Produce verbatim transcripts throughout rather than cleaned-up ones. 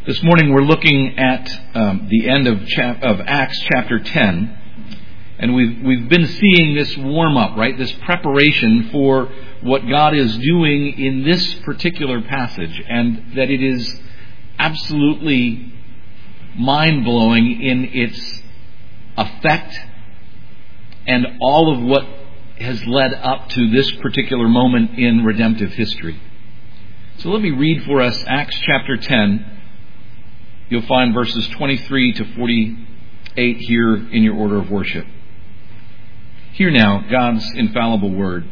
This morning we're looking at um, the end of, chap- of Acts chapter ten, and we've we've been seeing this warm up, right? This preparation for what God is doing in this particular passage, and that it is absolutely mind-blowing in its effect and all of what has led up to this particular moment in redemptive history. So let me read for us Acts chapter ten. You'll find verses twenty-three to forty-eight here in your order of worship. Hear now God's infallible word.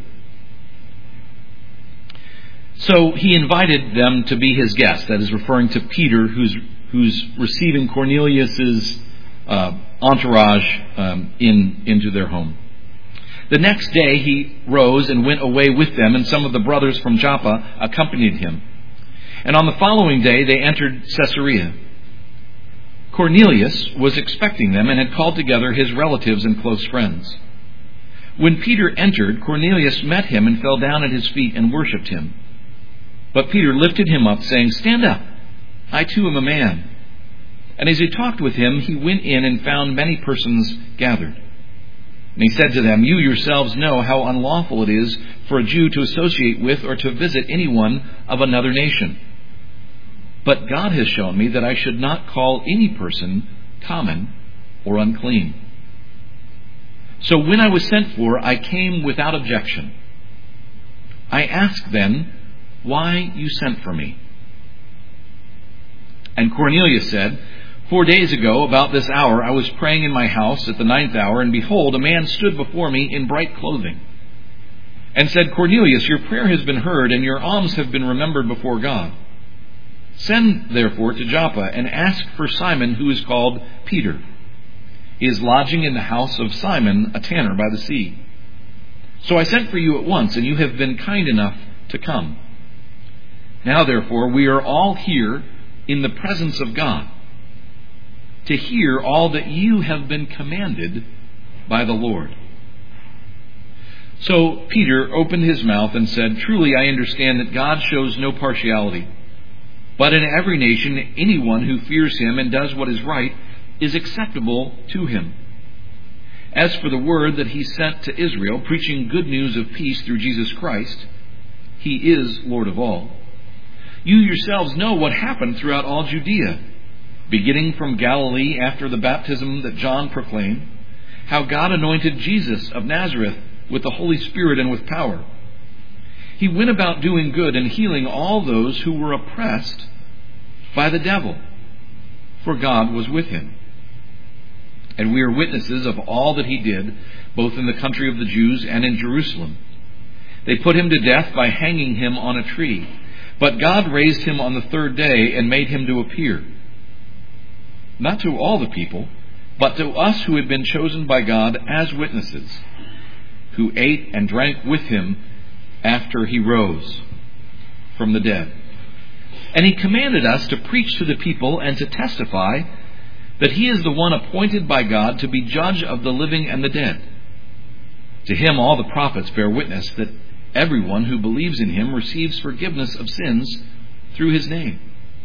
So he invited them to be his guests. That is referring to Peter, who's who's receiving Cornelius's uh, entourage um, in into their home. The next day he rose and went away with them, and some of the brothers from Joppa accompanied him. And on the following day they entered Caesarea. Cornelius was expecting them and had called together his relatives and close friends. When Peter entered, Cornelius met him and fell down at his feet and worshipped him. But Peter lifted him up, saying, "Stand up, I too am a man." And as he talked with him, he went in and found many persons gathered. And he said to them, "You yourselves know how unlawful it is for a Jew to associate with or to visit anyone of another nation. But God has shown me that I should not call any person common or unclean. So when I was sent for, I came without objection. I asked then, 'Why you sent for me?' And Cornelius said, 'Four days ago, about this hour, I was praying in my house at the ninth hour, and behold, a man stood before me in bright clothing, and said, Cornelius, your prayer has been heard, and your alms have been remembered before God. Send, therefore, to Joppa, and ask for Simon, who is called Peter. He is lodging in the house of Simon, a tanner by the sea. So I sent for you at once, and you have been kind enough to come. Now, therefore, we are all here in the presence of God, to hear all that you have been commanded by the Lord.' So Peter opened his mouth and said, 'Truly I understand that God shows no partiality, but in every nation anyone who fears him and does what is right is acceptable to him. As for the word that he sent to Israel, preaching good news of peace through Jesus Christ, he is Lord of all. You yourselves know what happened throughout all Judea, beginning from Galilee after the baptism that John proclaimed, how God anointed Jesus of Nazareth with the Holy Spirit and with power. He went about doing good and healing all those who were oppressed by the devil, for God was with him. And we are witnesses of all that he did, both in the country of the Jews and in Jerusalem. They put him to death by hanging him on a tree, but God raised him on the third day and made him to appear, not to all the people, but to us who had been chosen by God as witnesses, who ate and drank with him after he rose from the dead. And he commanded us to preach to the people and to testify that he is the one appointed by God to be judge of the living and the dead. To him all the prophets bear witness that everyone who believes in him receives forgiveness of sins through his name.'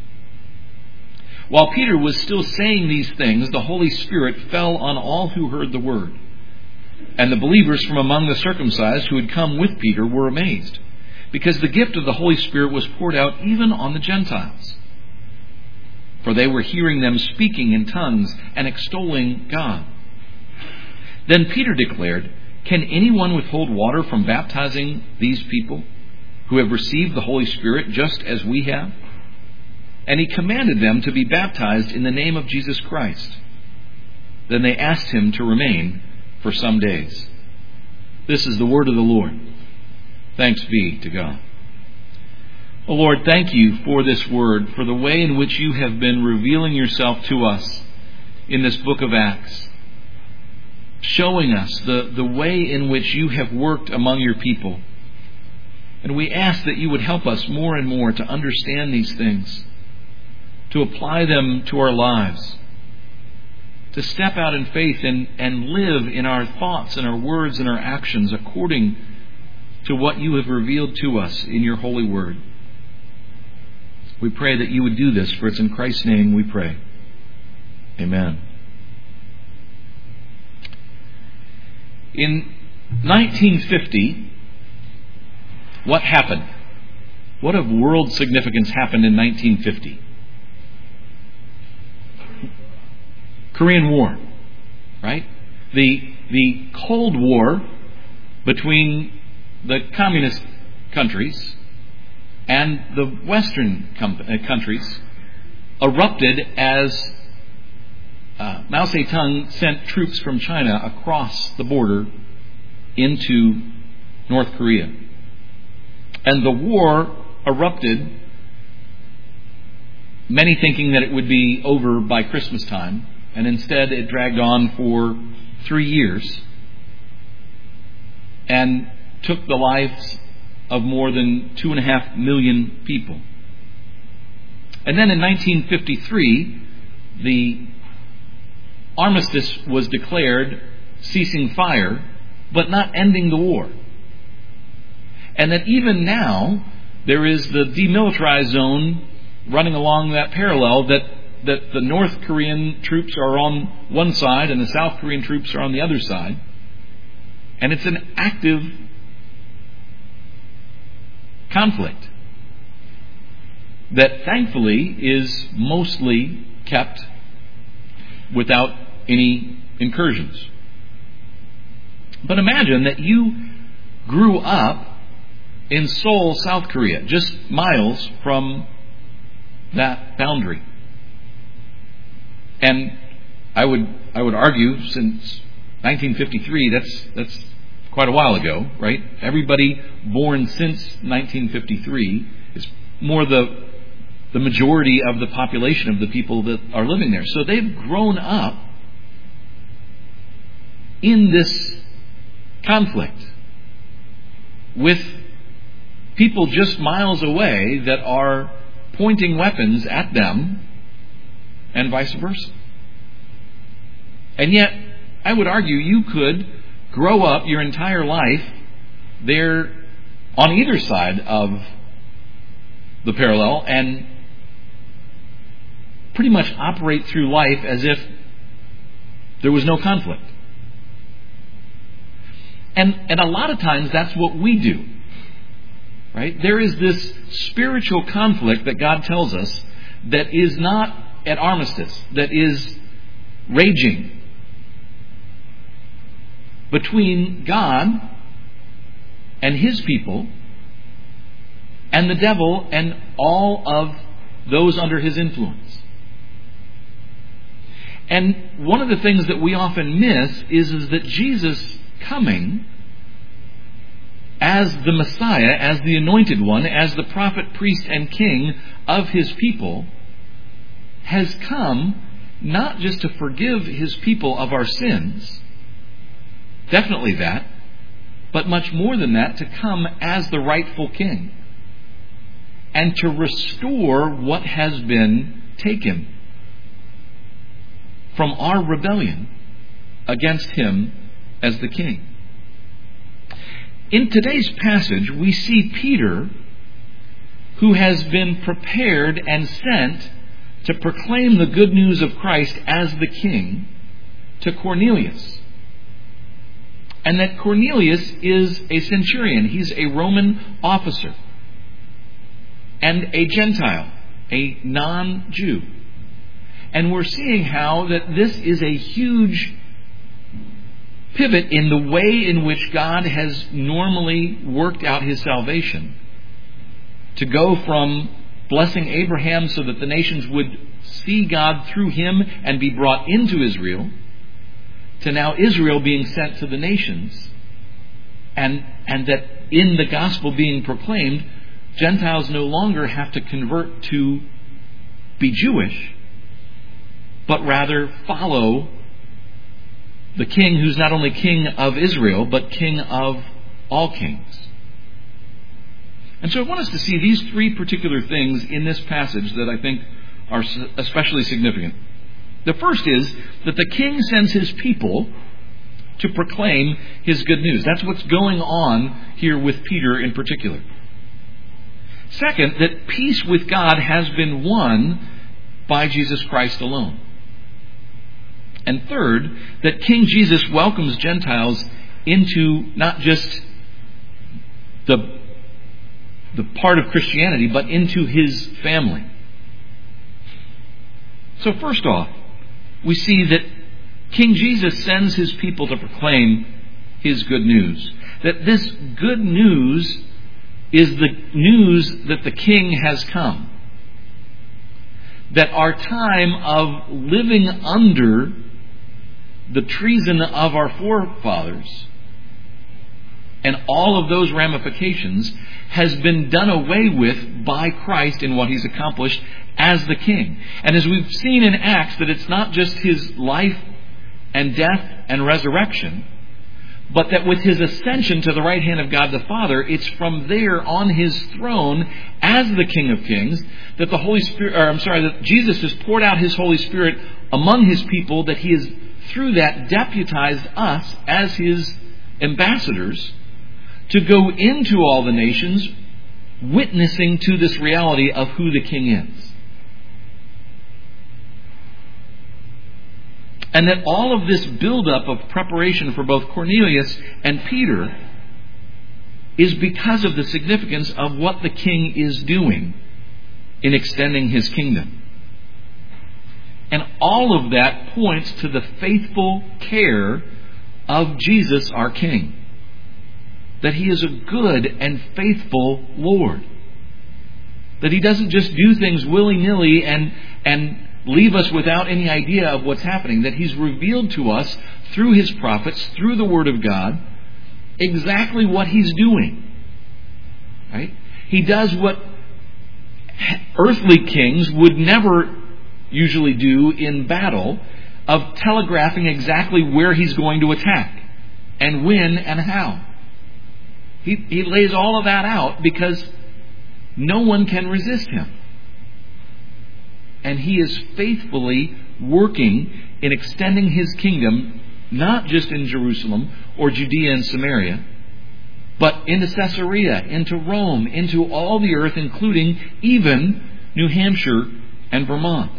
While Peter was still saying these things, the Holy Spirit fell on all who heard the word. And the believers from among the circumcised who had come with Peter were amazed, because the gift of the Holy Spirit was poured out even on the Gentiles. For they were hearing them speaking in tongues and extolling God. Then Peter declared, 'Can anyone withhold water from baptizing these people who have received the Holy Spirit just as we have?' And he commanded them to be baptized in the name of Jesus Christ. Then they asked him to remain for some days." This is the word of the Lord. Thanks be to God. Oh Lord, thank you for this word, for the way in which you have been revealing yourself to us in this book of Acts, showing us the, the way in which you have worked among your people. And we ask that you would help us more and more to understand these things, to apply them to our lives, to step out in faith and, and live in our thoughts and our words and our actions according to what you have revealed to us in your holy word. We pray that you would do this, for it's in Christ's name we pray. Amen. In nineteen fifty, what happened? What of world significance happened in nineteen fifty? Korean War, right? The, the Cold War between the communist countries and the Western com- uh, countries erupted as uh, Mao Zedong sent troops from China across the border into North Korea. And the war erupted, many thinking that it would be over by Christmas time, and instead it dragged on for three years and took the lives of more than two and a half million people. And then in nineteen fifty-three, the armistice was declared, ceasing fire, but not ending the war. And that even now, there is the demilitarized zone running along that parallel, that, that the North Korean troops are on one side and the South Korean troops are on the other side. And it's an active conflict that thankfully is mostly kept without any incursions. But imagine that you grew up in Seoul, South Korea, just miles from that boundary. And I would I would argue, since nineteen fifty-three, that's that's quite a while ago, right? Everybody born since nineteen fifty-three is more the the majority of the population of the people that are living there. So they've grown up in this conflict with people just miles away that are pointing weapons at them and vice versa. And yet, I would argue you could grow up your entire life there on either side of the parallel and pretty much operate through life as if there was no conflict. And, and a lot of times that's what we do. Right? There is this spiritual conflict that God tells us that is not at armistice, that is raging between God and His people and the devil and all of those under his influence. And one of the things that we often miss is, is that Jesus coming as the Messiah, as the Anointed One, as the prophet, priest, and king of His people, has come not just to forgive His people of our sins, definitely that, but much more than that, to come as the rightful king and to restore what has been taken from our rebellion against Him as the king. In today's passage, we see Peter, who has been prepared and sent to proclaim the good news of Christ as the king to Cornelius. And that Cornelius is a centurion. He's a Roman officer and a Gentile, a non-Jew. And we're seeing how that this is a huge pivot in the way in which God has normally worked out His salvation, to go from blessing Abraham so that the nations would see God through him and be brought into Israel, to now Israel being sent to the nations, and and that in the gospel being proclaimed, Gentiles no longer have to convert to be Jewish, but rather follow the king who's not only king of Israel, but king of all kings. And so I want us to see these three particular things in this passage that I think are especially significant. The first is that the king sends his people to proclaim his good news. That's what's going on here with Peter in particular. Second, that peace with God has been won by Jesus Christ alone. And third, that King Jesus welcomes Gentiles into not just the, the part of Christianity, but into his family. So first off, we see that King Jesus sends his people to proclaim his good news. That this good news is the news that the King has come. That our time of living under the treason of our forefathers and all of those ramifications has been done away with by Christ in what he's accomplished as the King. And as we've seen in Acts, that it's not just his life and death and resurrection, but that with his ascension to the right hand of God the Father, it's from there on his throne as the King of Kings that the Holy Spirit, or I'm sorry, that Jesus has poured out his Holy Spirit among his people, that he has through that deputized us as his ambassadors to go into all the nations, witnessing to this reality of who the King is. And that all of this buildup of preparation for both Cornelius and Peter is because of the significance of what the King is doing in extending his kingdom. And all of that points to the faithful care of Jesus, our King. That he is a good and faithful Lord. That he doesn't just do things willy-nilly and, and leave us without any idea of what's happening. That he's revealed to us through his prophets, through the Word of God, exactly what he's doing. Right? He does what earthly kings would never usually do in battle, of telegraphing exactly where he's going to attack and when and how. He, he lays all of that out because no one can resist him. And he is faithfully working in extending his kingdom, not just in Jerusalem or Judea and Samaria, but into Caesarea, into Rome, into all the earth, including even New Hampshire and Vermont.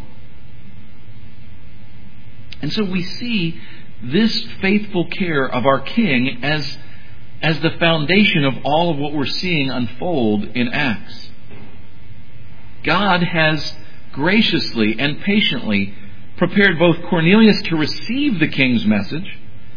And so we see this faithful care of our King as, as the foundation of all of what we're seeing unfold in Acts. God has graciously and patiently prepared both Cornelius to receive the King's message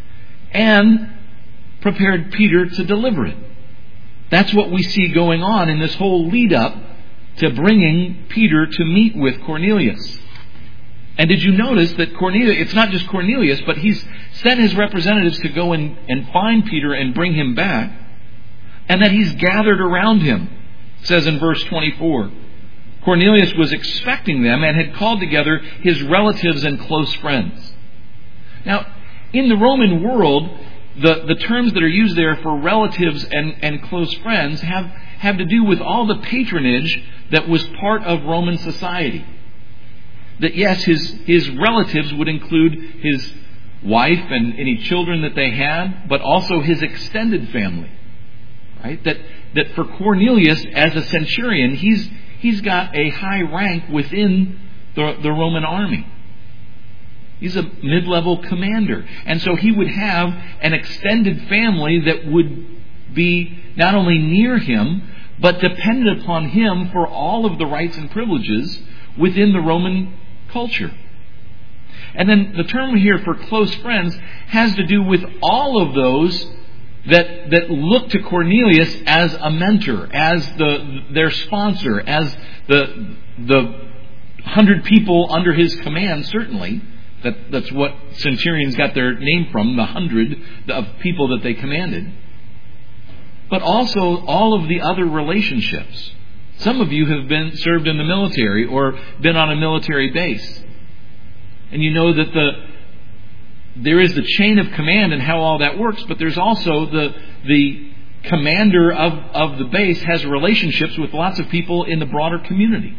and prepared Peter to deliver it. That's what we see going on in this whole lead up to bringing Peter to meet with Cornelius. And did you notice that Cornelius, it's not just Cornelius, but he's sent his representatives to go and, and find Peter and bring him back, and that he's gathered around him. It says in verse twenty-four, Cornelius was expecting them and had called together his relatives and close friends. Now, in the Roman world, the, the terms that are used there for relatives and, and close friends have, have to do with all the patronage that was part of Roman society. That yes, his, his relatives would include his wife and any children that they had, but also his extended family. Right? That that for Cornelius as a centurion, he's he's got a high rank within the, the Roman army. He's a mid-level commander. And so he would have an extended family that would be not only near him, but dependent upon him for all of the rights and privileges within the Roman culture. And then the term here for close friends has to do with all of those that that look to Cornelius as a mentor, as the their sponsor, as the the hundred people under his command. Certainly, that that's what centurions got their name from, the hundred of people that they commanded. But also all of the other relationships. Some of you have been served in the military or been on a military base. And you know that the there is the chain of command and how all that works, but there's also the the commander of, of the base has relationships with lots of people in the broader community.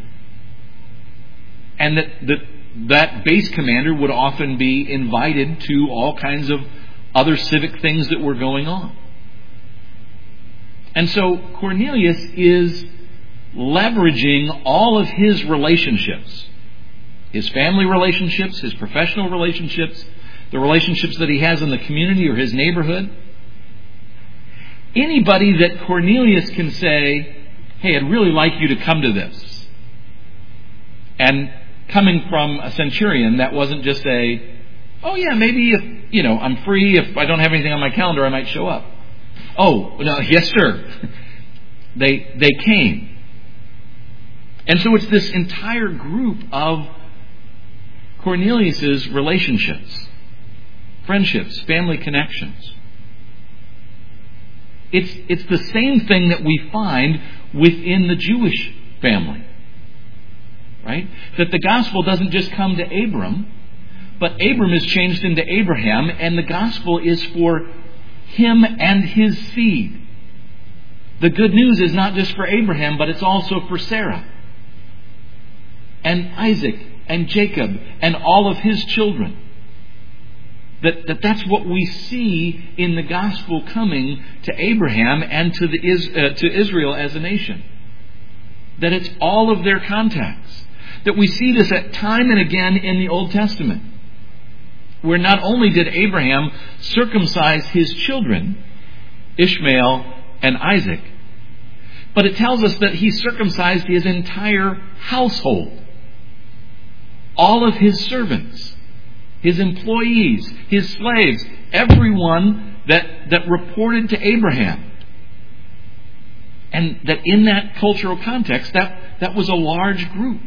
And that, that that base commander would often be invited to all kinds of other civic things that were going on. And so Cornelius is leveraging all of his relationships, his family relationships, his professional relationships, the relationships that he has in the community or his neighborhood. Anybody that Cornelius can say, hey, I'd really like you to come to this. And coming from a centurion, that wasn't just a, oh yeah, maybe if, you know, I'm free, if I don't have anything on my calendar, I might show up. Oh, no, yes sir. They, they came. And so it's this entire group of Cornelius's relationships, friendships, family connections. It's, it's the same thing that we find within the Jewish family. Right? That the gospel doesn't just come to Abram, but Abram is changed into Abraham, and the gospel is for him and his seed. The good news is not just for Abraham, but it's also for Sarah and Isaac and Jacob and all of his children. That, that that's what we see in the gospel coming to Abraham and to the uh, to Israel as a nation. That it's all of their contacts. That we see this at time and again in the Old Testament, where not only did Abraham circumcise his children, Ishmael and Isaac, but it tells us that he circumcised his entire household. All of his servants, his employees, his slaves, everyone that, that reported to Abraham. And that in that cultural context, that, that was a large group.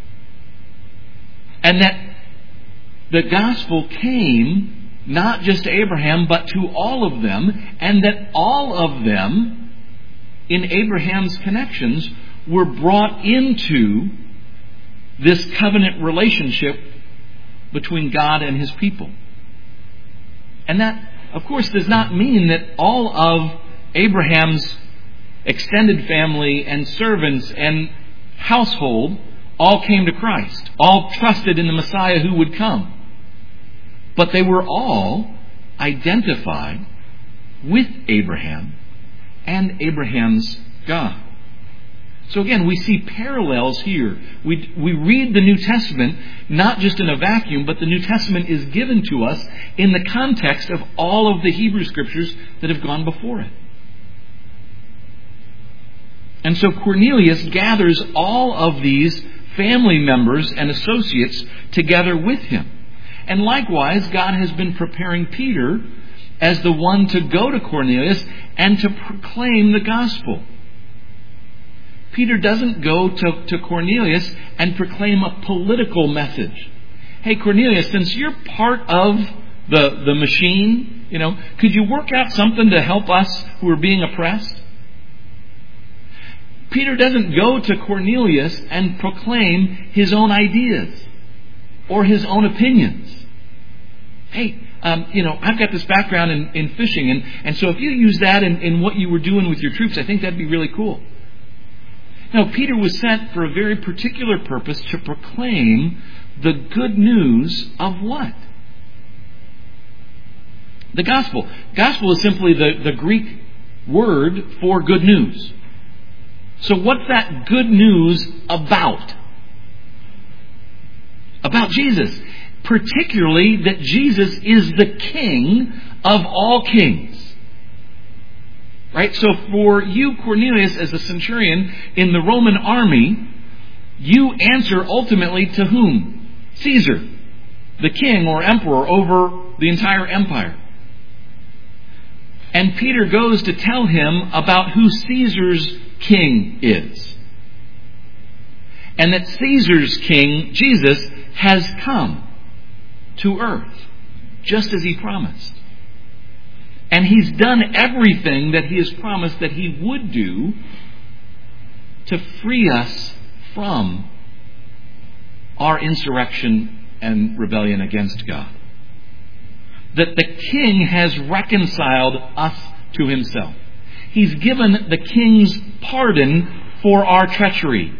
And that the gospel came not just to Abraham, but to all of them, and that all of them, in Abraham's connections, were brought into this covenant relationship between God and his people. And that, of course, does not mean that all of Abraham's extended family and servants and household all came to Christ, all trusted in the Messiah who would come. But they were all identified with Abraham and Abraham's God. So again, we see parallels here. We, we read the New Testament not just in a vacuum, but the New Testament is given to us in the context of all of the Hebrew Scriptures that have gone before it. And so Cornelius gathers all of these family members and associates together with him. And likewise, God has been preparing Peter as the one to go to Cornelius and to proclaim the gospel. Peter doesn't go to, to Cornelius and proclaim a political message. Hey, Cornelius, since you're part of the, the machine, you know, could you work out something to help us who are being oppressed? Peter doesn't go to Cornelius and proclaim his own ideas or his own opinions. Hey, um, you know, I've got this background in, in fishing, and, and so if you use that in, in what you were doing with your troops, I think that'd be really cool. No, Peter was sent for a very particular purpose, to proclaim the good news of what? The gospel. Gospel is simply the, the Greek word for good news. So what's that good news about? About Jesus. Particularly that Jesus is the King of all kings. Right? So for you, Cornelius, as a centurion in the Roman army, you answer ultimately to whom? Caesar, the king or emperor over the entire empire. And Peter goes to tell him about who Caesar's king is. And that Caesar's king, Jesus, has come to earth, just as he promised. And he's done everything that he has promised that he would do to free us from our insurrection and rebellion against God. That the King has reconciled us to himself. He's given the King's pardon for our treachery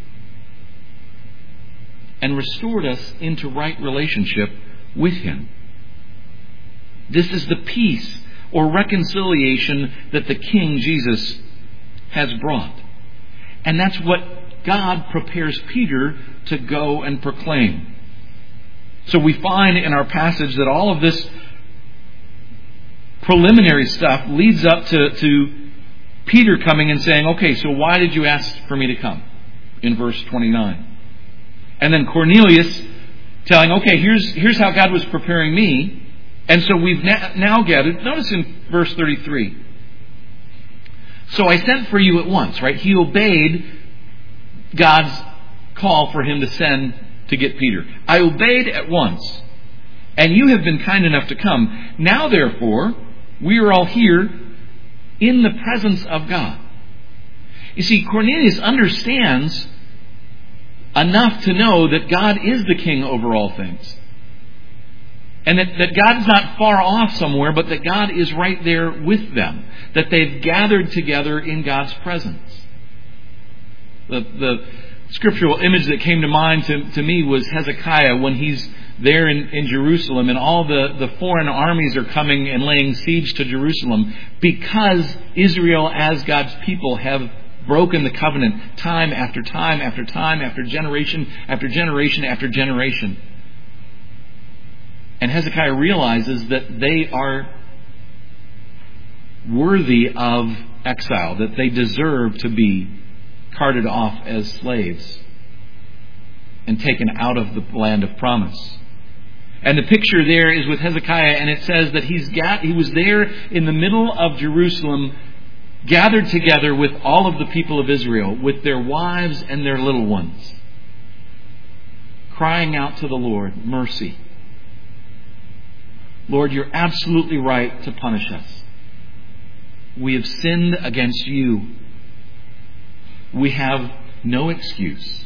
and restored us into right relationship with him. This is the peace or reconciliation that the King Jesus has brought. And that's what God prepares Peter to go and proclaim. So we find in our passage that all of this preliminary stuff leads up to, to Peter coming and saying, okay, so why did you ask for me to come? In verse twenty-nine. And then Cornelius telling, okay, here's, here's how God was preparing me. And so we've na- now gathered. Notice in verse thirty-three. So I sent for you at once, right? He obeyed God's call for him to send to get Peter. I obeyed at once, and you have been kind enough to come. Now, therefore, we are all here in the presence of God. You see, Cornelius understands enough to know that God is the king over all things. And that, that God is not far off somewhere, but that God is right there with them. That they've gathered together in God's presence. The, the scriptural image that came to mind to, to me was Hezekiah when he's there in, in Jerusalem and all the, the foreign armies are coming and laying siege to Jerusalem because Israel as God's people have broken the covenant time after time after time after generation after generation after generation. And Hezekiah realizes that they are worthy of exile, that they deserve to be carted off as slaves and taken out of the land of promise. And the picture there is with Hezekiah, and it says that he's got, he was there in the middle of Jerusalem, gathered together with all of the people of Israel, with their wives and their little ones, crying out to the Lord, mercy. Lord, you're absolutely right to punish us. We have sinned against you. We have no excuse.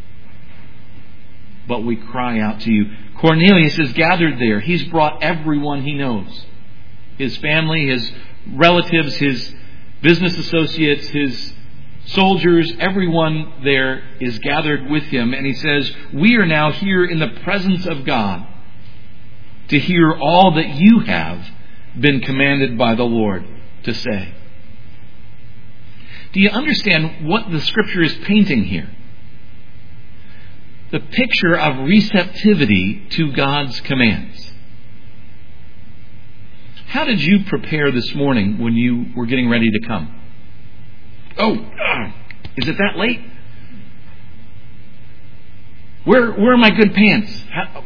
But we cry out to you. Cornelius is gathered there. He's brought everyone he knows. His family, his relatives, his business associates, his soldiers, everyone there is gathered with him. And he says, we are now here in the presence of God to hear all that you have been commanded by the Lord to say. Do you understand what the Scripture is painting here? The picture of receptivity to God's commands. How did you prepare this morning when you were getting ready to come? Oh, uh, is it that late? Where, where are my good pants? How,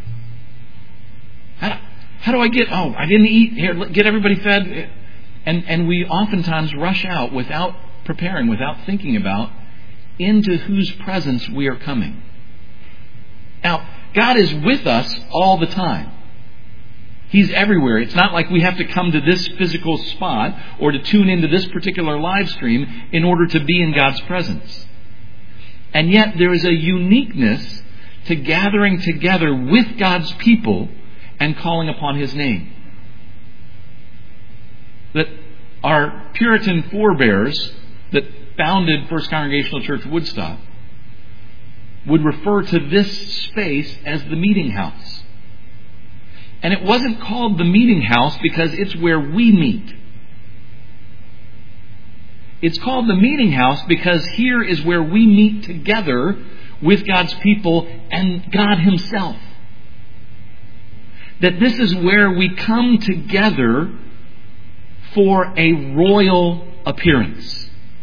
How, how do I get, oh, I didn't eat, here, get everybody fed. And, and we oftentimes rush out without preparing, without thinking about into whose presence we are coming. Now, God is with us all the time. He's everywhere. It's not like we have to come to this physical spot or to tune into this particular live stream in order to be in God's presence. And yet there is a uniqueness to gathering together with God's people and calling upon His name. That our Puritan forebears that founded First Congregational Church Woodstock would refer to this space as the meeting house. And it wasn't called the meeting house because it's where we meet. It's called the meeting house because here is where we meet together with God's people and God Himself. That this is where we come together for a royal appearance.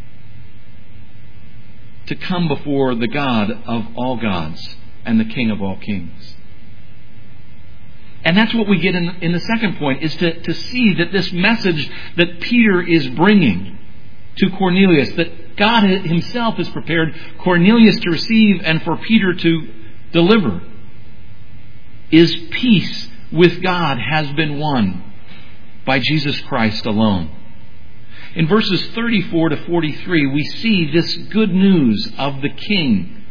To come before the God of all gods and the King of all kings. And that's what we get in, in the second point, is to, to see that this message that Peter is bringing to Cornelius, that God Himself has prepared Cornelius to receive and for Peter to deliver, is peace with God has been won by Jesus Christ alone. In verses thirty-four to forty-three, we see this good news of the King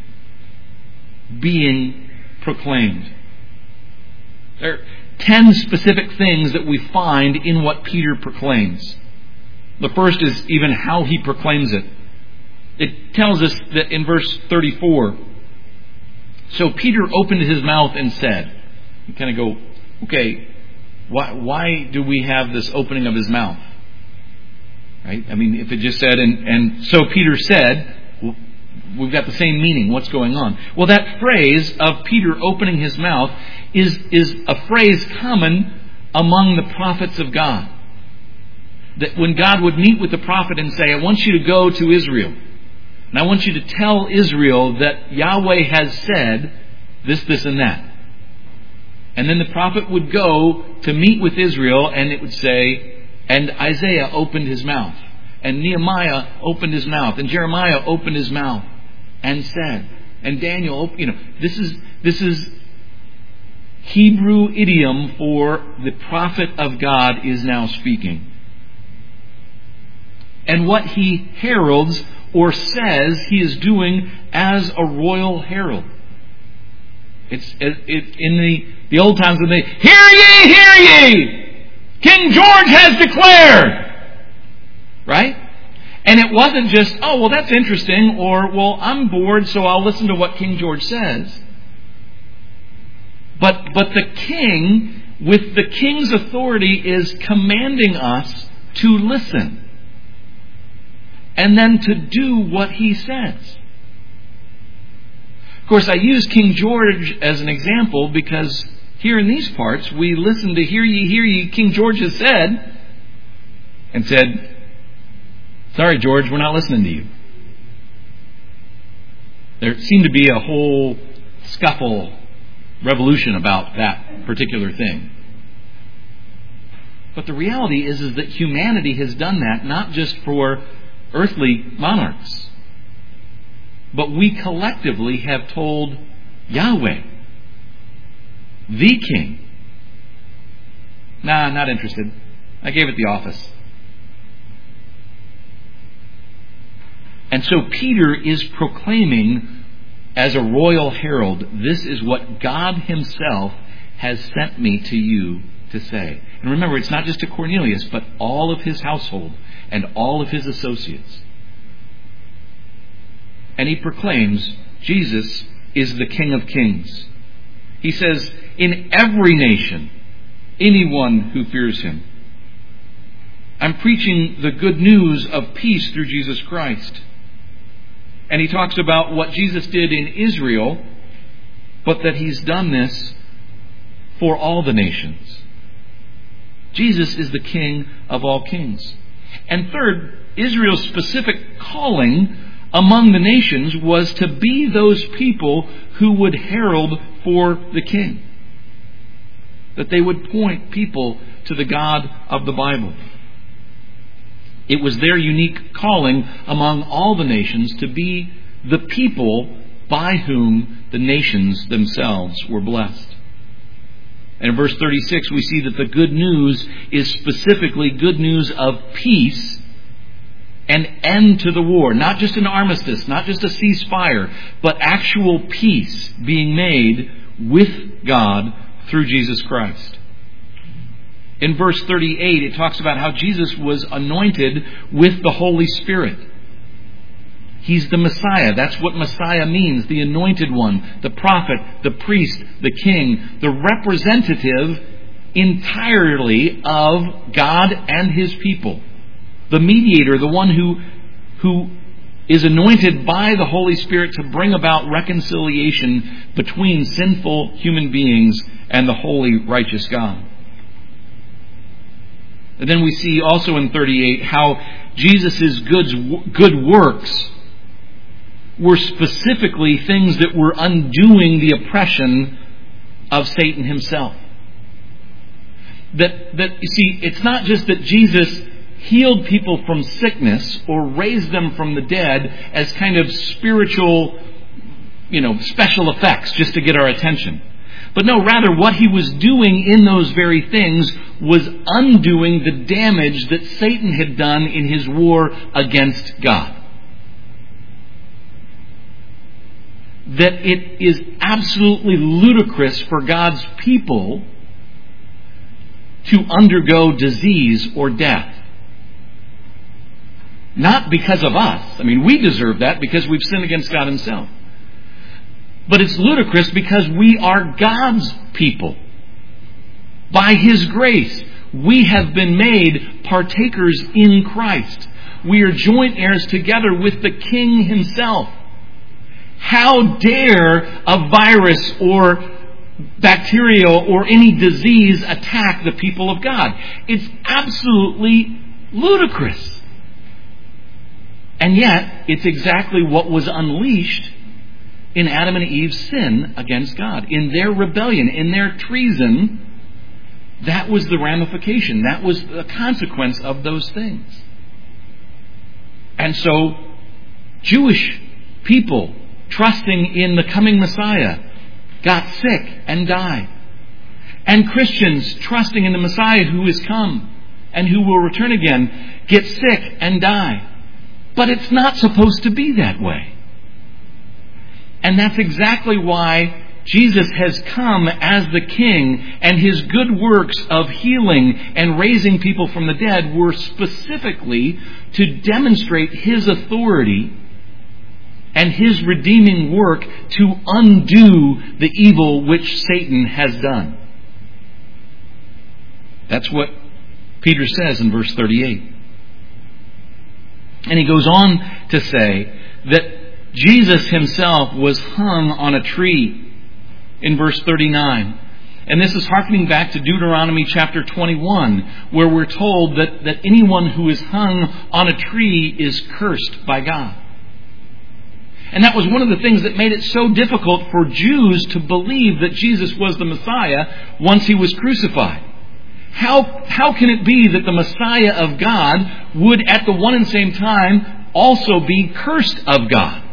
being proclaimed. There are ten specific things that we find in what Peter proclaims. The first is even how he proclaims it. It tells us that in verse thirty-four, so Peter opened his mouth and said, you kind of go, okay, why, why do we have this opening of his mouth? Right? I mean, if it just said, and, and so Peter said, well, we've got the same meaning. What's going on? Well, that phrase of Peter opening his mouth is, is a phrase common among the prophets of God. That when God would meet with the prophet and say, I want you to go to Israel, and I want you to tell Israel that Yahweh has said this, this, and that. And then the prophet would go to meet with Israel, and it would say, and Isaiah opened his mouth, and Nehemiah opened his mouth, and Jeremiah opened his mouth and said, and Daniel, you know, this is this is Hebrew idiom for the prophet of God is now speaking. And what he heralds or says he is doing as a royal herald. It's it, it, in the, the old times when they, hear ye, hear ye! King George has declared! Right? And it wasn't just, oh, well, that's interesting, or, well, I'm bored, so I'll listen to what King George says. But, but the king, with the king's authority, is commanding us to listen. And then to do what he says. Of course, I use King George as an example because here in these parts, we listen to hear ye, hear ye, King George has said, and said, sorry, George, we're not listening to you. There seemed to be a whole scuffle, revolution about that particular thing. But the reality is, is that humanity has done that not just for earthly monarchs, but we collectively have told Yahweh, the King, nah, not interested. I gave it the office. And so Peter is proclaiming as a royal herald, this is what God himself has sent me to you to say. And remember, it's not just to Cornelius, but all of his household and all of his associates. And he proclaims Jesus is the King of Kings. He says, in every nation, anyone who fears him. I'm preaching the good news of peace through Jesus Christ. And he talks about what Jesus did in Israel, but that he's done this for all the nations. Jesus is the King of all kings. And third, Israel's specific calling among the nations was to be those people who would herald for the King. That they would point people to the God of the Bible. It was their unique calling among all the nations to be the people by whom the nations themselves were blessed. And in verse thirty-six, we see that the good news is specifically good news of peace and end to the war. Not just an armistice, not just a ceasefire, but actual peace being made with God through Jesus Christ. In verse thirty-eight, it talks about how Jesus was anointed with the Holy Spirit. He's the Messiah. That's what Messiah means. The anointed one, the prophet, the priest, the king, the representative entirely of God and his people. The mediator, the one who, who is anointed by the Holy Spirit to bring about reconciliation between sinful human beings and the holy, righteous God. And then we see also in thirty-eight how Jesus' good, good works were specifically things that were undoing the oppression of Satan himself. That, that you see, it's not just that Jesus healed people from sickness or raised them from the dead as kind of spiritual, you know, special effects just to get our attention. But no, rather what he was doing in those very things was undoing the damage that Satan had done in his war against God. That it is absolutely ludicrous for God's people to undergo disease or death. Not because of us. I mean, we deserve that because we've sinned against God himself. But it's ludicrous because we are God's people. By his grace, we have been made partakers in Christ. We are joint heirs together with the King himself. How dare a virus or bacteria or any disease attack the people of God? It's absolutely ludicrous. And yet, it's exactly what was unleashed in Adam and Eve's sin against God. In their rebellion, in their treason, that was the ramification. That was the consequence of those things. And so, Jewish people trusting in the coming Messiah got sick and died. And Christians trusting in the Messiah who is come and who will return again get sick and die. But it's not supposed to be that way. And that's exactly why Jesus has come as the King, and His good works of healing and raising people from the dead were specifically to demonstrate His authority and His redeeming work to undo the evil which Satan has done. That's what Peter says in verse thirty-eight. And he goes on to say that Jesus Himself was hung on a tree in verse thirty-nine. And this is hearkening back to Deuteronomy chapter twenty-one, where we're told that, that anyone who is hung on a tree is cursed by God. And that was one of the things that made it so difficult for Jews to believe that Jesus was the Messiah once He was crucified. How, how can it be that the Messiah of God would at the one and same time also be cursed of God?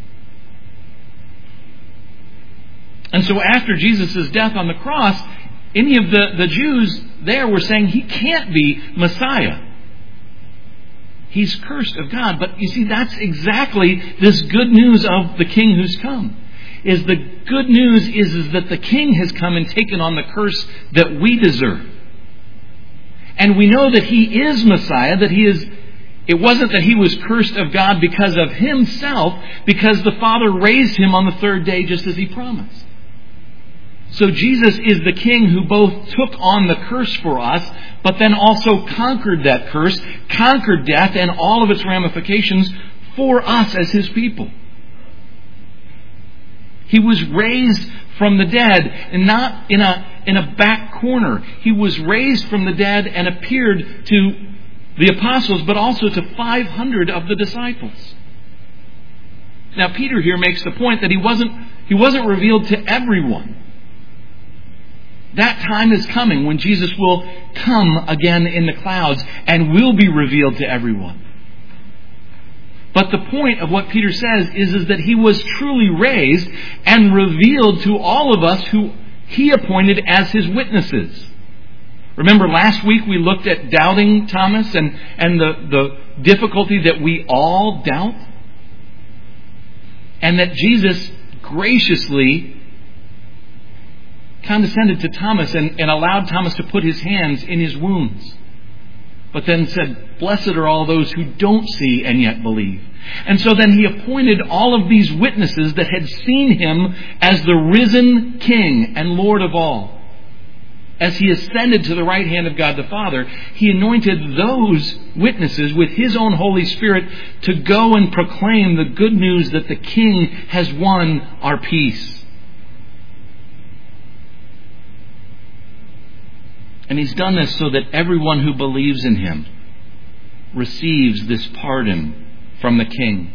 And so after Jesus' death on the cross, any of the, the Jews there were saying He can't be Messiah. He's cursed of God. But you see, that's exactly this good news of the King who's come. Is the good news is, is that the King has come and taken on the curse that we deserve. And we know that He is Messiah, that He is, it wasn't that He was cursed of God because of Himself, because the Father raised Him on the third day just as He promised. So Jesus is the King who both took on the curse for us, but then also conquered that curse, conquered death and all of its ramifications for us as His people. He was raised from the dead, and not in a in a back corner. He was raised from the dead and appeared to the apostles, but also to five hundred of the disciples. Now Peter here makes the point that he wasn't he wasn't revealed to everyone. That time is coming when Jesus will come again in the clouds and will be revealed to everyone. But the point of what Peter says is, is that He was truly raised and revealed to all of us who He appointed as His witnesses. Remember last week we looked at doubting Thomas and, and the, the difficulty that we all doubt? And that Jesus graciously condescended to Thomas and, and allowed Thomas to put his hands in his wounds. But then said, blessed are all those who don't see and yet believe. And so then He appointed all of these witnesses that had seen Him as the risen King and Lord of all. As He ascended to the right hand of God the Father, He anointed those witnesses with His own Holy Spirit to go and proclaim the good news that the King has won our peace. And He's done this so that everyone who believes in Him receives this pardon from the King.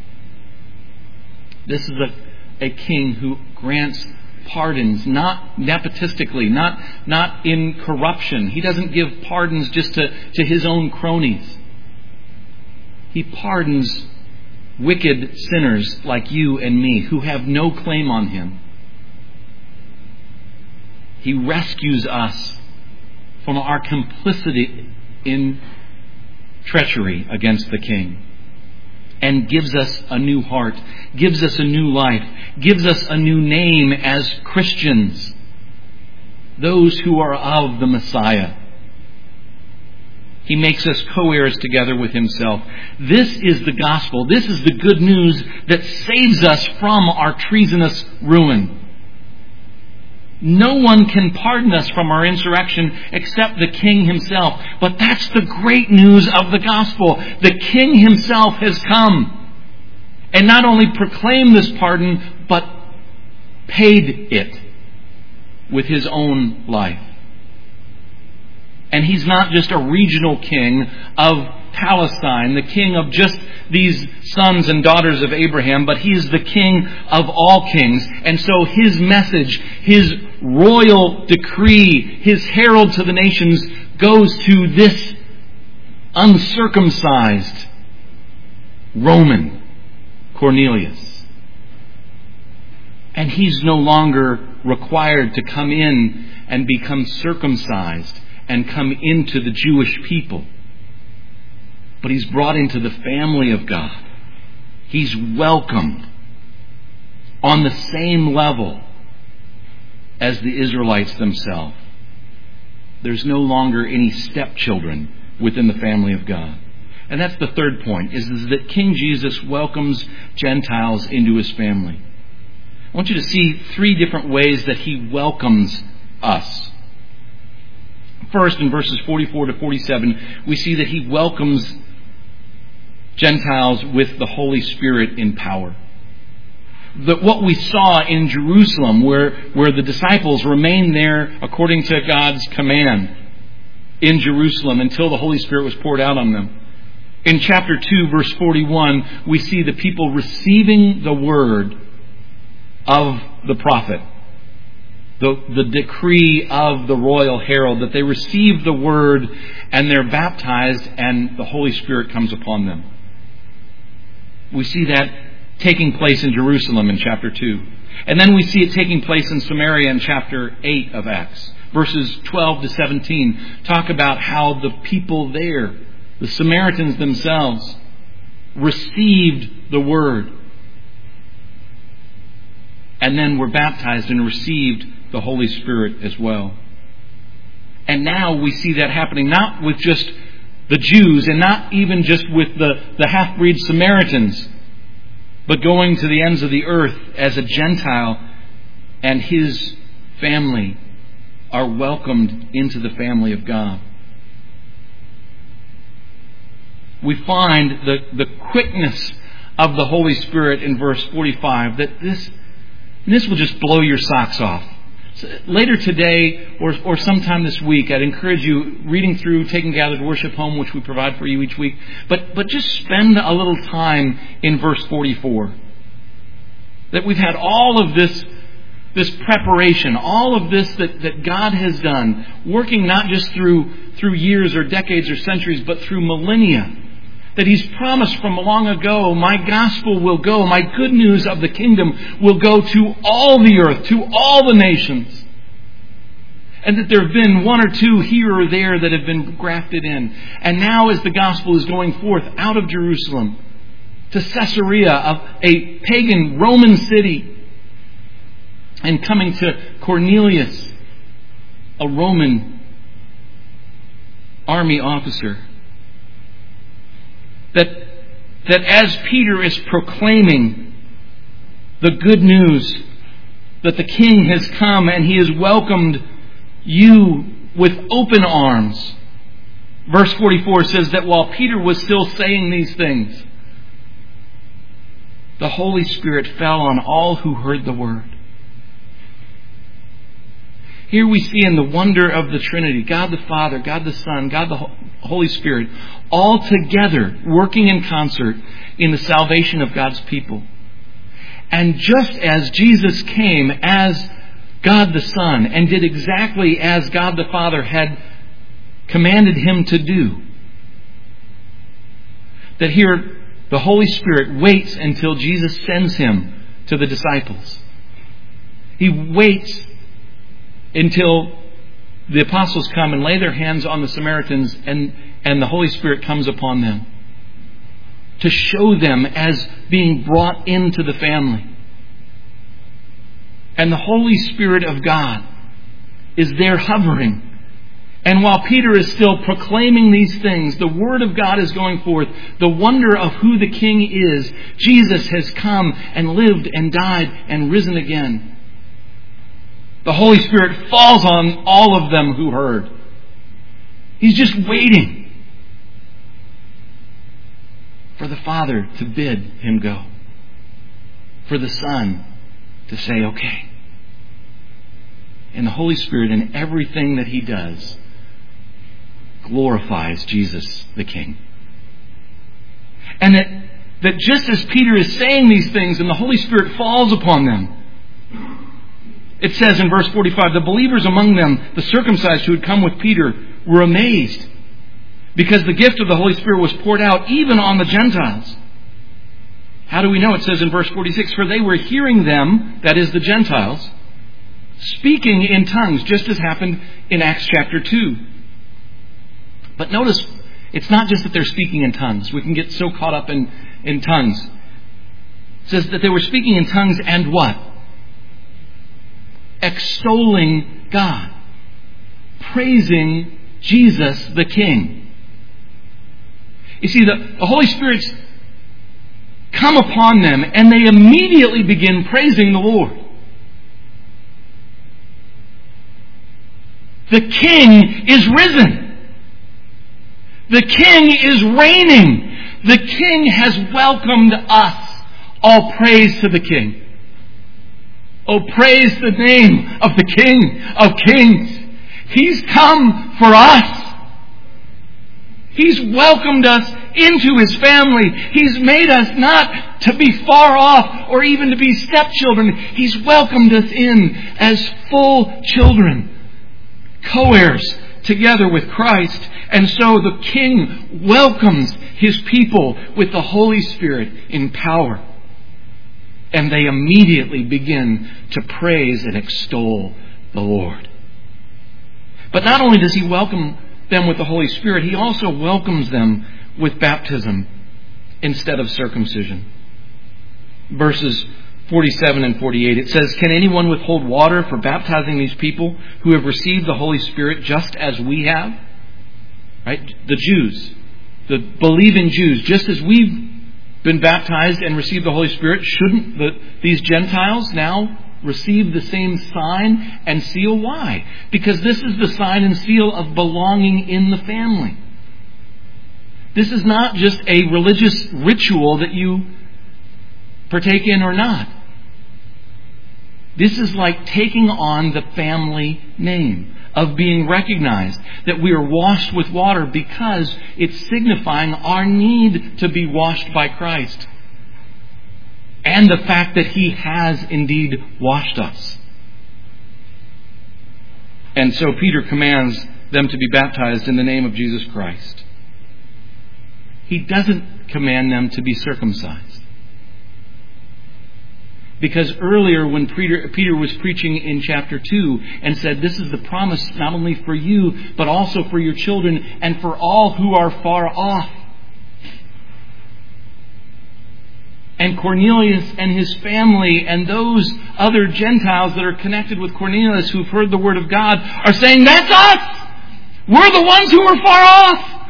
This is a, a King who grants pardons, not nepotistically, not, not in corruption. He doesn't give pardons just to, to His own cronies. He pardons wicked sinners like you and me who have no claim on Him. He rescues us from our complicity in treachery against the King, and gives us a new heart, gives us a new life, gives us a new name as Christians, those who are of the Messiah. He makes us co-heirs together with Himself. This is the gospel. This is the good news that saves us from our treasonous ruin. No one can pardon us from our insurrection except the King Himself. But that's the great news of the gospel. The King Himself has come. And not only proclaimed this pardon, but paid it with his own life. And he's not just a regional king of Palestine, the king of just these sons and daughters of Abraham, but he is the king of all kings. And so his message, his royal decree, his herald to the nations goes to this uncircumcised Roman Cornelius. And he's no longer required to come in and become circumcised and come into the Jewish people. But he's brought into the family of God. He's welcomed on the same level as the Israelites themselves. There's no longer any stepchildren within the family of God. And that's the third point, is, is that King Jesus welcomes Gentiles into his family. I want you to see three different ways that he welcomes us. First, in verses forty-four to forty-seven, we see that he welcomes Gentiles with the Holy Spirit in power. That what we saw in Jerusalem, where, where the disciples remained there according to God's command in Jerusalem until the Holy Spirit was poured out on them. In chapter two, verse forty-one, we see the people receiving the word of the prophet. The, the decree of the royal herald, that they receive the word and they're baptized and the Holy Spirit comes upon them. We see that taking place in Jerusalem in chapter two. And then we see it taking place in Samaria in chapter eight of Acts. Verses twelve to seventeen talk about how the people there, the Samaritans themselves, received the word. And then were baptized and received the Holy Spirit as well. And now we see that happening not with just the Jews and not even just with the, the half-breed Samaritans, but going to the ends of the earth as a Gentile and his family are welcomed into the family of God. We find the, the quickness of the Holy Spirit in verse forty-five, that this, this will just blow your socks off. So later today or, or sometime this week, I'd encourage you reading through Taking Gathered Worship Home, which we provide for you each week. But, but just spend a little time in verse forty-four. That we've had all of this, this preparation, all of this that, that God has done, working not just through, through years or decades or centuries, but through millennia. That He's promised from long ago, my gospel will go, my good news of the kingdom will go to all the earth, to all the nations. And that there have been one or two here or there that have been grafted in. And now as the gospel is going forth out of Jerusalem to Caesarea, of a pagan Roman city, and coming to Cornelius, a Roman army officer, That, that as Peter is proclaiming the good news that the King has come and He has welcomed you with open arms. Verse forty-four says that while Peter was still saying these things, the Holy Spirit fell on all who heard the word. Here we see in the wonder of the Trinity, God the Father, God the Son, God the Holy Spirit, all together working in concert in the salvation of God's people. And just as Jesus came as God the Son and did exactly as God the Father had commanded Him to do, that here the Holy Spirit waits until Jesus sends Him to the disciples. He waits until the apostles come and lay their hands on the Samaritans and, and the Holy Spirit comes upon them to show them as being brought into the family. And the Holy Spirit of God is there hovering. And while Peter is still proclaiming these things, the Word of God is going forth. The wonder of who the King is. Jesus has come and lived and died and risen again. The Holy Spirit falls on all of them who heard. He's just waiting for the Father to bid Him go. for the Son to say, okay. And the Holy Spirit in everything that He does glorifies Jesus the King. And that, that just as Peter is saying these things and the Holy Spirit falls upon them, it says in verse forty-five, the believers among them, the circumcised who had come with Peter, were amazed because the gift of the Holy Spirit was poured out even on the Gentiles. How do we know? It says in verse forty-six, for they were hearing them, that is the Gentiles, speaking in tongues, just as happened in Acts chapter two. But notice, it's not just that they're speaking in tongues. We can get so caught up in, in tongues. It says that they were speaking in tongues and what? Extolling God. Praising Jesus the King. You see, the, the Holy Spirit's come upon them and they immediately begin praising the Lord. The King is risen. The King is reigning. The King has welcomed us. All praise to the King. Oh, praise the name of the King of Kings. He's come for us. He's welcomed us into His family. He's made us not to be far off or even to be stepchildren. He's welcomed us in as full children, co-heirs together with Christ. And so the King welcomes His people with the Holy Spirit in power. And they immediately begin to praise and extol the Lord. But not only does He welcome them with the Holy Spirit, He also welcomes them with baptism instead of circumcision. Verses forty-seven and forty-eight, it says, can anyone withhold water for baptizing these people who have received the Holy Spirit just as we have? Right? The Jews, the believing Jews, just as we've been baptized and received the Holy Spirit, shouldn't the, these Gentiles now receive the same sign and seal? Why? Because this is the sign and seal of belonging in the family. This is not just a religious ritual that you partake in or not. This is like taking on the family name, of being recognized that we are washed with water because it's signifying our need to be washed by Christ. And the fact that He has indeed washed us. And so Peter commands them to be baptized in the name of Jesus Christ. He doesn't command them to be circumcised. Because earlier when Peter, Peter was preaching in chapter two and said, this is the promise not only for you, but also for your children and for all who are far off. And Cornelius and his family and those other Gentiles that are connected with Cornelius who've heard the word of God are saying, that's us! We're the ones who are far off!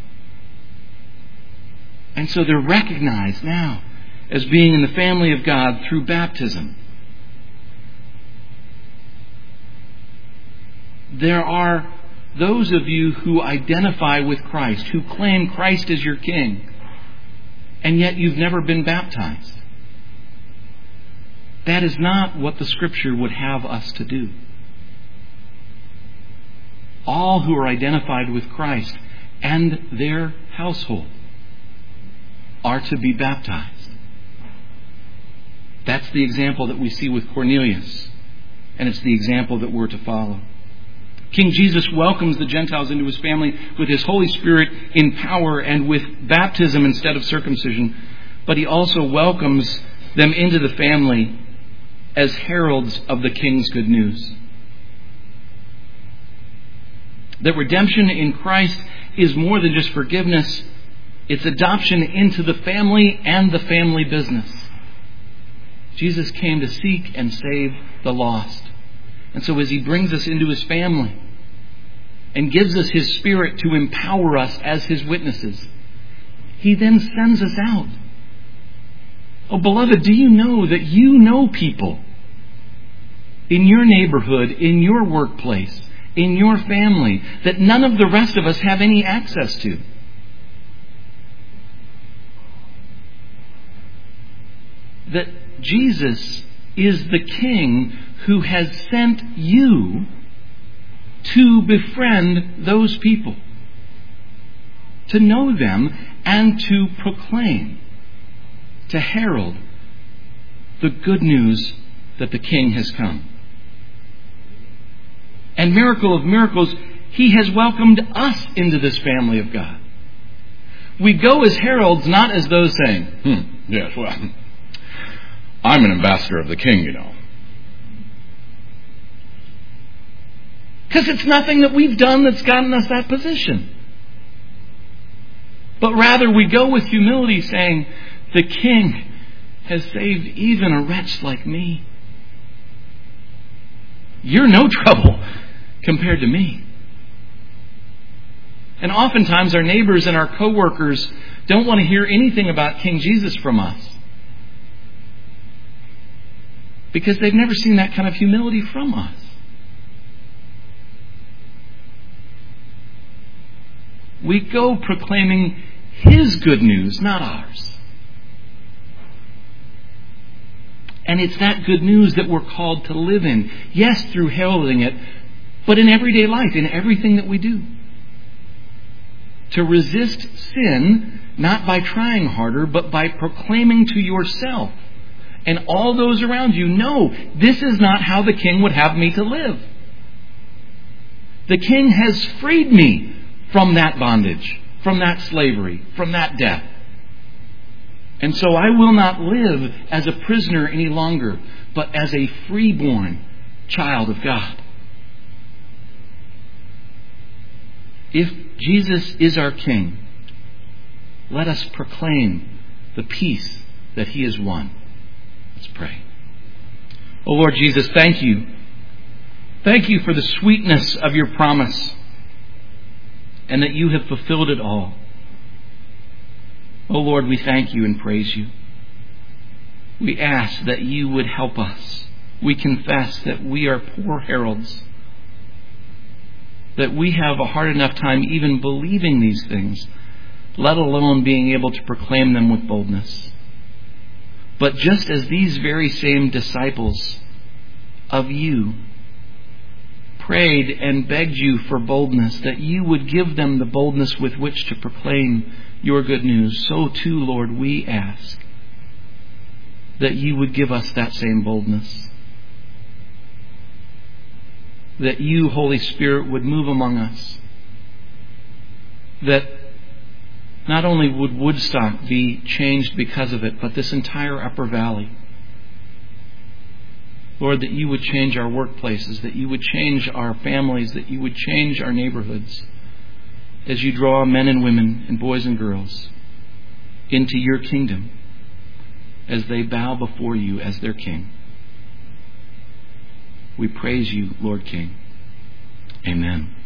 And so they're recognized now as being in the family of God through baptism. There are those of you who identify with Christ, who claim Christ is your King, and yet you've never been baptized. That is not what the Scripture would have us to do. All who are identified with Christ and their household are to be baptized. That's the example that we see with Cornelius, and it's the example that we're to follow. King Jesus welcomes the Gentiles into His family with His Holy Spirit in power and with baptism instead of circumcision, but He also welcomes them into the family as heralds of the King's good news. That redemption in Christ is more than just forgiveness. It's adoption into the family and the family business. Jesus came to seek and save the lost. And so as He brings us into His family and gives us His Spirit to empower us as His witnesses, He then sends us out. Oh, beloved, do you know that you know people in your neighborhood, in your workplace, in your family, that none of the rest of us have any access to? That Jesus is the King who has sent you to befriend those people, to know them and to proclaim, to herald the good news that the King has come. And miracle of miracles, He has welcomed us into this family of God. We go as heralds, not as those saying, hmm, yes, well, I'm an ambassador of the King, you know. Because it's nothing that we've done that's gotten us that position. But rather we go with humility saying, the King has saved even a wretch like me. You're no trouble compared to me. And oftentimes our neighbors and our co-workers don't want to hear anything about King Jesus from us, because they've never seen that kind of humility from us. We go proclaiming His good news, not ours. And it's that good news that we're called to live in. Yes, through heralding it, but in everyday life, in everything that we do. To resist sin, not by trying harder, but by proclaiming to yourself and all those around you, no, this is not how the King would have me to live. The King has freed me from that bondage, from that slavery, from that death. And so I will not live as a prisoner any longer, but as a freeborn child of God. If Jesus is our King, let us proclaim the peace that He has won. Let's pray. Oh Lord Jesus, thank you. Thank you for the sweetness of your promise, and that you have fulfilled it all. Oh Lord, we thank you and praise you. We ask that you would help us. We confess that we are poor heralds, that we have a hard enough time even believing these things, let alone being able to proclaim them with boldness. But just as these very same disciples of you prayed and begged you for boldness, that you would give them the boldness with which to proclaim your good news, so too, Lord, we ask that you would give us that same boldness. That you, Holy Spirit, would move among us. That not only would Woodstock be changed because of it, but this entire Upper Valley. Lord, that you would change our workplaces, that you would change our families, that you would change our neighborhoods as you draw men and women and boys and girls into your kingdom as they bow before you as their King. We praise you, Lord King. Amen.